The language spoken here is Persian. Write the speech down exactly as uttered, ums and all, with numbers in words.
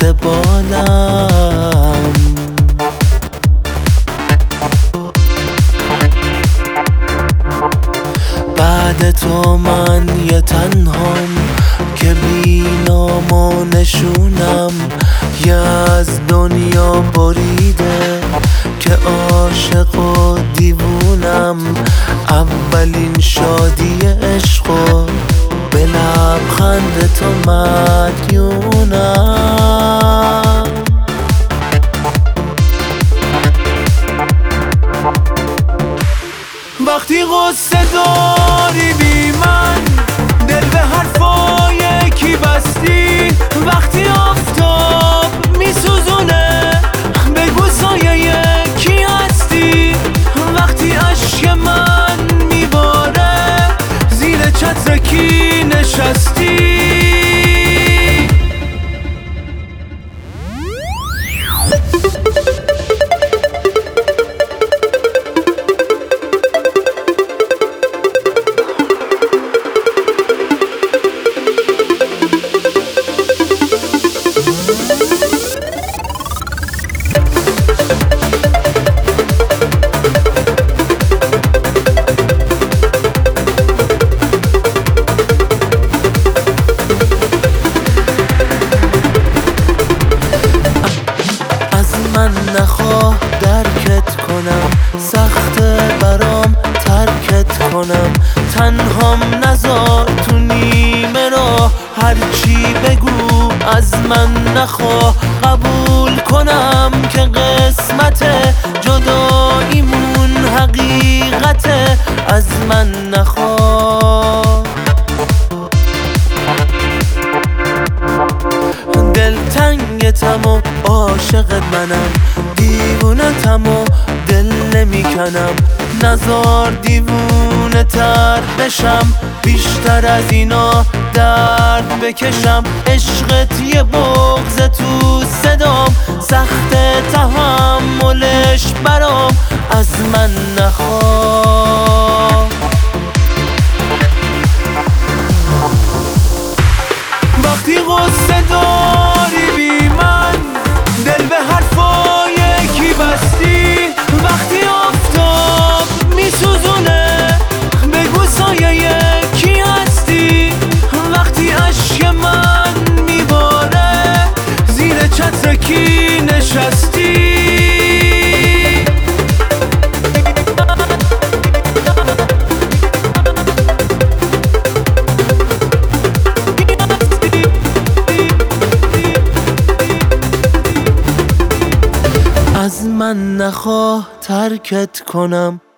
کرده بالم. بعد تو من یه تنهام که بی نام و نشونم، یه از دنیا بریده که عاشق و دیوونم. اولین شادی عشق و به لبخند تو مدیونم. وقتی غصه داری بی من، دل به حرفای کی بستی؟ وقتی آفتاب میسوزونه بگو سایه کی هستی؟ وقتی اشک من میباره زیر چتر کی نشستی؟ من نخواه درکت کنم، سخته برام ترکت کنم. تنهام نذار تو نیمه راه، هرچی بگو از من نخواه. قبول کنم که قسمته، جداییمون حقیقته. از من نخواه. دلتنگتم و عاشقت منم، دیوونتم و دل نمیکنم. نزار دیوونه تر بشم، بیشتر از اینا درد بکشم. عشقت یه بغض تو صدام، سخت تحملش برام. از من نخواه. وقتی غصه داری بی من، دل به حرفای کی بستی؟ وقتی آفتاب میسوزونه بگو سایه کی هستی؟ وقتی اشک من میباره زیر چتر کی نشستی؟ از من نخواه ترکت کنم،